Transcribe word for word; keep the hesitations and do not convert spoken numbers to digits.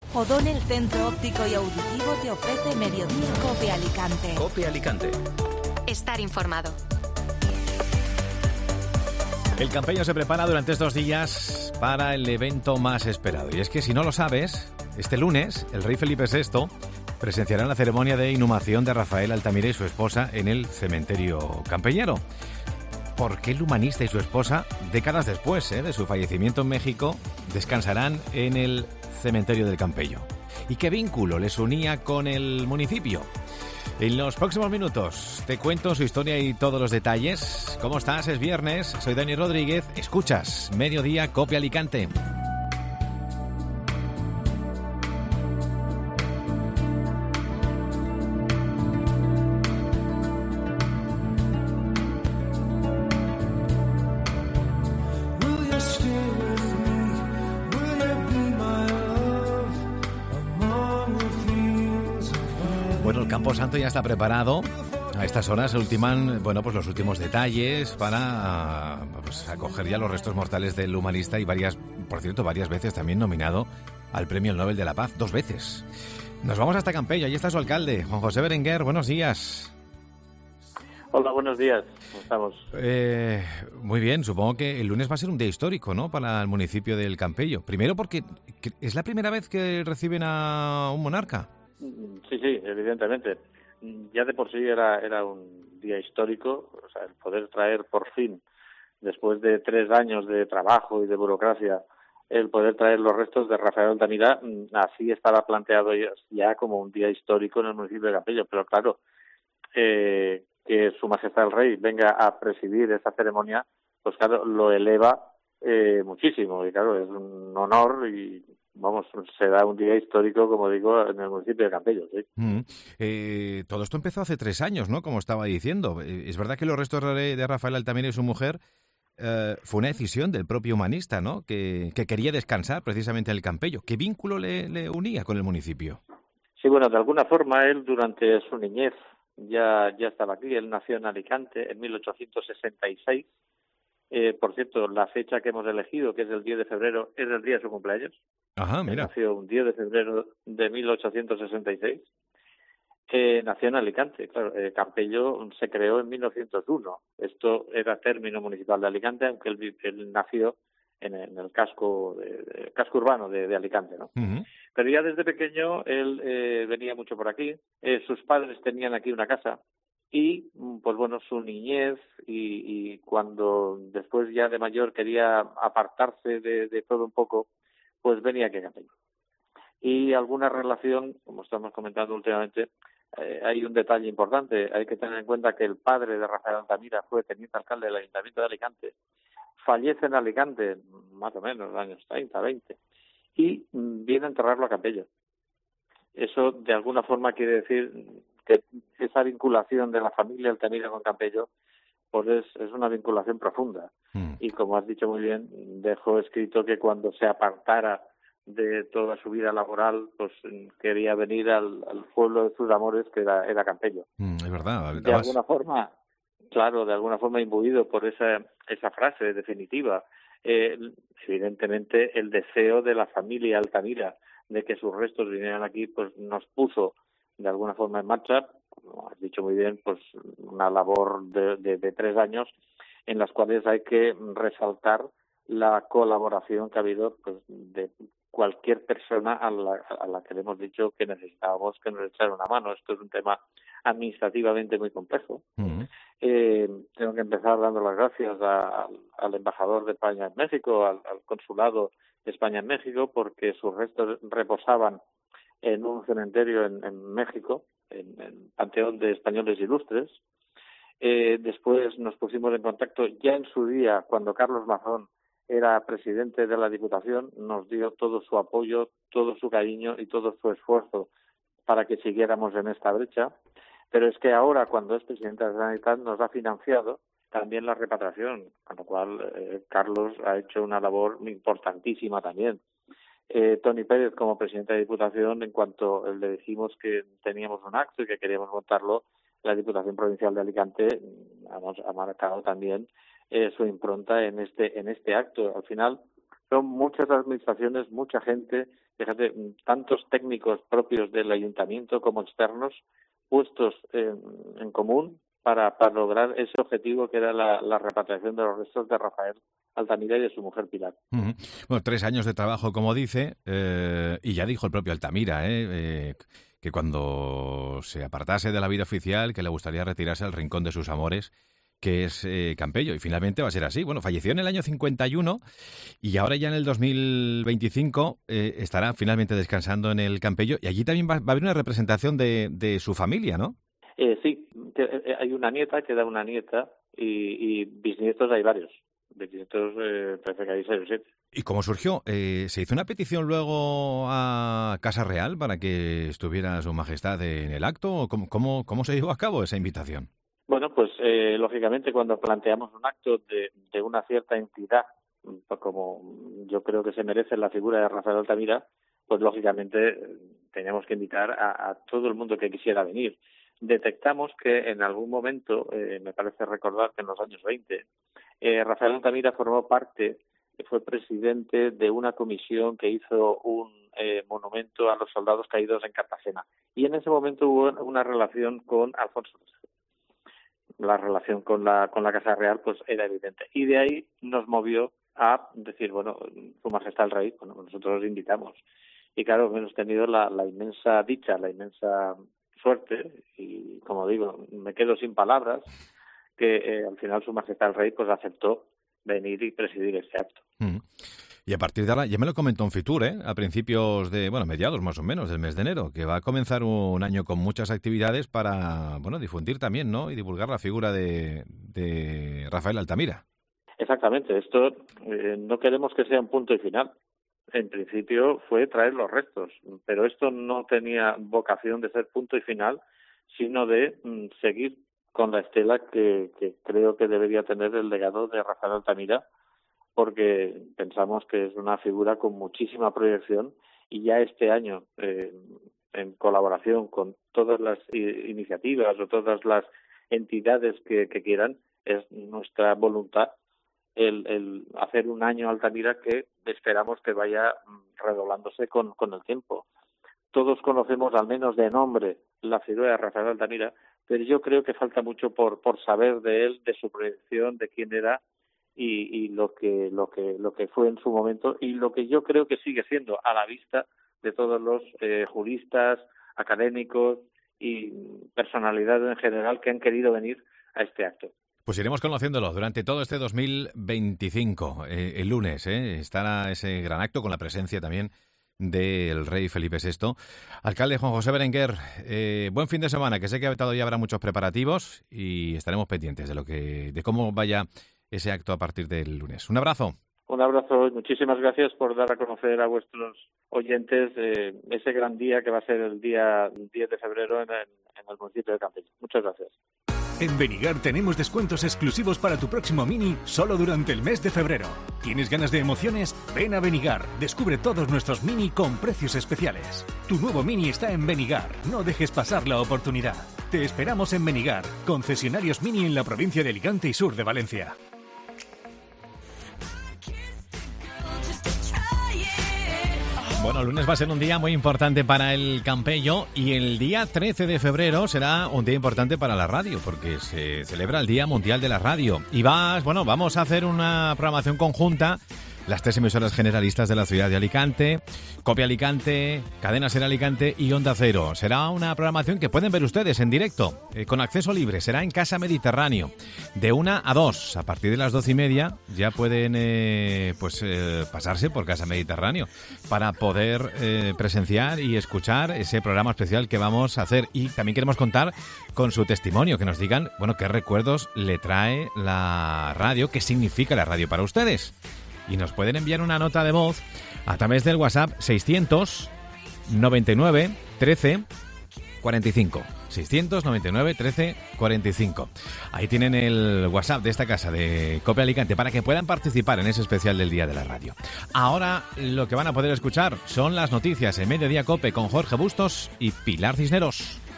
O'Donnell Centro Óptico y Auditivo te ofrece Mediodía Cope Alicante. Cope Alicante. Estar informado. El Campello se prepara durante estos días para el evento más esperado. Y es que si no lo sabes, este lunes el rey Felipe sexto presenciará la ceremonia de inhumación de Rafael Altamira y su esposa en el cementerio campellero. ¿Por qué el humanista y su esposa, décadas después eh, de su fallecimiento en México, descansarán en el cementerio del Campello? ¿Y qué vínculo les unía con el municipio? En los próximos minutos te cuento su historia y todos los detalles. ¿Cómo estás? Es viernes, soy Dani Rodríguez. Escuchas Mediodía Cope Alicante. Bueno, el Campo Santo ya está preparado. A estas horas se ultiman, bueno, pues los últimos detalles para pues, acoger ya los restos mortales del humanista y varias, por cierto, varias veces también nominado al Premio Nobel de la Paz, dos veces. Nos vamos hasta Campello, allí está su alcalde, Juan José Berenguer. Buenos días. Hola, buenos días. ¿Cómo estamos? Eh, muy bien, supongo que el lunes va a ser un día histórico, ¿no?, para el municipio del Campello. Primero porque es la primera vez que reciben a un monarca. Sí, sí, evidentemente. Ya de por sí era era un día histórico, o sea, el poder traer por fin, después de tres años de trabajo y de burocracia, el poder traer los restos de Rafael Altamira, así estaba planteado ya como un día histórico en el municipio de Campello. Pero claro, eh, que Su Majestad el Rey venga a presidir esa ceremonia, pues claro, lo eleva eh, muchísimo. Y claro, es un honor y, vamos, será un día histórico, como digo, en el municipio de Campello, sí. Mm. Eh, todo esto empezó hace tres años, ¿no?, como estaba diciendo. Eh, es verdad que los restos de Rafael Altamira y su mujer eh, fue una decisión del propio humanista, ¿no?, que, que quería descansar precisamente en el Campello. ¿Qué vínculo le, le unía con el municipio? Sí, bueno, de alguna forma él durante su niñez ya, ya estaba aquí. Él nació en Alicante en mil ochocientos sesenta y seis. Eh, por cierto, la fecha que hemos elegido, que es el diez de febrero, es el día de su cumpleaños. Ajá, mira. Él nació un diez de febrero de mil ochocientos sesenta y seis. Eh, nació en Alicante. Claro, eh, Campello se creó en mil novecientos uno. Esto era término municipal de Alicante, aunque él, él nació en el, en el casco de, de, casco urbano de, de Alicante, ¿no? Uh-huh. Pero ya desde pequeño él eh, venía mucho por aquí. Eh, sus padres tenían aquí una casa y, pues bueno, su niñez y, y cuando después ya de mayor quería apartarse de, de todo un poco, pues venía aquí a Campello. Y alguna relación, como estamos comentando últimamente, eh, hay un detalle importante. Hay que tener en cuenta que el padre de Rafael Altamira fue teniente alcalde del Ayuntamiento de Alicante. Fallece en Alicante, más o menos, en los años treinta, veinte, y viene a enterrarlo a Campello. Eso, de alguna forma, quiere decir que esa vinculación de la familia Altamira con Campello pues es, es una vinculación profunda. Mm. Y como has dicho muy bien, dejó escrito que cuando se apartara de toda su vida laboral, pues quería venir al, al pueblo de sus amores, que era, era Campello. Mm, es verdad. De alguna forma, claro, de alguna forma imbuido por esa, esa frase definitiva. Eh, evidentemente, el deseo de la familia Altamira de que sus restos vinieran aquí, pues nos puso de alguna forma en marcha, como has dicho muy bien, pues una labor de, de, de tres años en las cuales hay que resaltar la colaboración que ha habido, pues, de cualquier persona a la, a la que le hemos dicho que necesitábamos que nos echara una mano. Esto es un tema administrativamente muy complejo. Uh-huh. Eh, tengo que empezar dando las gracias a, a, al embajador de España en México, al, al consulado de España en México, porque sus restos reposaban en un cementerio en, en México, en el Panteón de Españoles Ilustres. Eh, después nos pusimos en contacto ya en su día, cuando Carlos Mazón era presidente de la Diputación, nos dio todo su apoyo, todo su cariño y todo su esfuerzo para que siguiéramos en esta brecha. Pero es que ahora, cuando es presidente de la Generalitat, nos ha financiado también la repatriación, con lo cual eh, Carlos ha hecho una labor importantísima también. Eh, Toni Pérez, como presidente de Diputación, en cuanto le dijimos que teníamos un acto y que queríamos montarlo, la Diputación Provincial de Alicante hemos, ha marcado también eh, su impronta en este en este acto. Al final son muchas administraciones, mucha gente fíjate, tantos técnicos propios del ayuntamiento como externos puestos en, en común para, para lograr ese objetivo que era la, la repatriación de los restos de Rafael Altamira y de su mujer Pilar. Uh-huh. Bueno, tres años de trabajo, como dice, eh, y ya dijo el propio Altamira, eh, eh, que cuando se apartase de la vida oficial, que le gustaría retirarse al rincón de sus amores, que es eh, Campello, y finalmente va a ser así. Bueno, falleció en el año cincuenta y uno y ahora ya en el dos mil veinticinco eh, estará finalmente descansando en el Campello, y allí también va, va a haber una representación de, de su familia, ¿no? Eh, sí, que, eh, hay una nieta, queda una nieta, y, y bisnietos hay varios. Bisnietos, eh, parece que hay seis o siete. ¿Y cómo surgió? Eh, ¿Se hizo una petición luego a Casa Real para que estuviera su majestad en el acto? ¿O cómo, cómo, cómo se llevó a cabo esa invitación? Bueno, pues eh, lógicamente cuando planteamos un acto de, de una cierta entidad, como yo creo que se merece la figura de Rafael Altamira, pues lógicamente teníamos que invitar a, a todo el mundo que quisiera venir. Detectamos que en algún momento, eh, me parece recordar que en los años veinte, eh, Rafael Altamira formó parte, fue presidente de una comisión que hizo un eh, monumento a los soldados caídos en Cartagena. Y en ese momento hubo una relación con Alfonso tercero. La relación con la con la Casa Real pues era evidente. Y de ahí nos movió a decir, bueno, Su Majestad el Rey, bueno, nosotros los invitamos. Y claro, hemos tenido la, la inmensa dicha, la inmensa suerte, y como digo, me quedo sin palabras, que eh, al final Su Majestad el Rey pues aceptó venir y presidir este acto. Mm. Y a partir de ahora, ya me lo comentó en Fitur, ¿eh? a principios de, bueno, mediados más o menos del mes de enero, que va a comenzar un año con muchas actividades para, bueno, difundir también, ¿no? Y divulgar la figura de, de Rafael Altamira. Exactamente, esto eh, no queremos que sea un punto y final. En principio fue traer los restos, pero esto no tenía vocación de ser punto y final, sino de mm, seguir con la estela que, que creo que debería tener el legado de Rafael Altamira, porque pensamos que es una figura con muchísima proyección, y ya este año, eh, en colaboración con todas las iniciativas o todas las entidades que, que quieran, es nuestra voluntad el, el hacer un año Altamira que esperamos que vaya redoblándose con, con el tiempo. Todos conocemos al menos de nombre la figura de Rafael Altamira, pero yo creo que falta mucho por, por saber de él, de su proyección, de quién era y, y lo que lo que lo que fue en su momento, y lo que yo creo que sigue siendo a la vista de todos los eh, juristas, académicos y personalidades en general que han querido venir a este acto. Pues iremos conociéndolo durante todo este dos mil veinticinco. Eh, el lunes eh, estará ese gran acto con la presencia también del rey Felipe sexto. Alcalde Juan José Berenguer, eh, buen fin de semana, que sé que todavía habrá muchos preparativos y estaremos pendientes de lo que de cómo vaya ese acto a partir del lunes. Un abrazo. Un abrazo y muchísimas gracias por dar a conocer a vuestros oyentes eh, ese gran día que va a ser el día diez de febrero en el, en el municipio de Campello. Muchas gracias. En Benigar tenemos descuentos exclusivos para tu próximo Mini solo durante el mes de febrero. ¿Tienes ganas de emociones? Ven a Benigar. Descubre todos nuestros Mini con precios especiales. Tu nuevo Mini está en Benigar. No dejes pasar la oportunidad. Te esperamos en Benigar, concesionarios Mini en la provincia de Alicante y sur de Valencia. Bueno, el lunes va a ser un día muy importante para el Campello, y el día trece de febrero será un día importante para la radio, porque se celebra el Día Mundial de la Radio. Y vas, bueno, vamos a hacer una programación conjunta, las tres emisoras generalistas de la ciudad de Alicante, Cope Alicante, Cadena Ser Alicante y Onda Cero. Será una programación que pueden ver ustedes en directo, eh, con acceso libre. Será en Casa Mediterráneo, de una a dos. A partir de las doce y media ya pueden eh, pues eh, pasarse por Casa Mediterráneo para poder eh, presenciar y escuchar ese programa especial que vamos a hacer. Y también queremos contar con su testimonio, que nos digan, bueno, qué recuerdos le trae la radio, qué significa la radio para ustedes. Y nos pueden enviar una nota de voz a través del WhatsApp seiscientos noventa y nueve trece cuarenta y cinco. seiscientos noventa y nueve trece cuarenta y cinco. Ahí tienen el WhatsApp de esta casa de Cope Alicante para que puedan participar en ese especial del Día de la Radio. Ahora lo que van a poder escuchar son las noticias en Mediodía Cope con Jorge Bustos y Pilar Cisneros.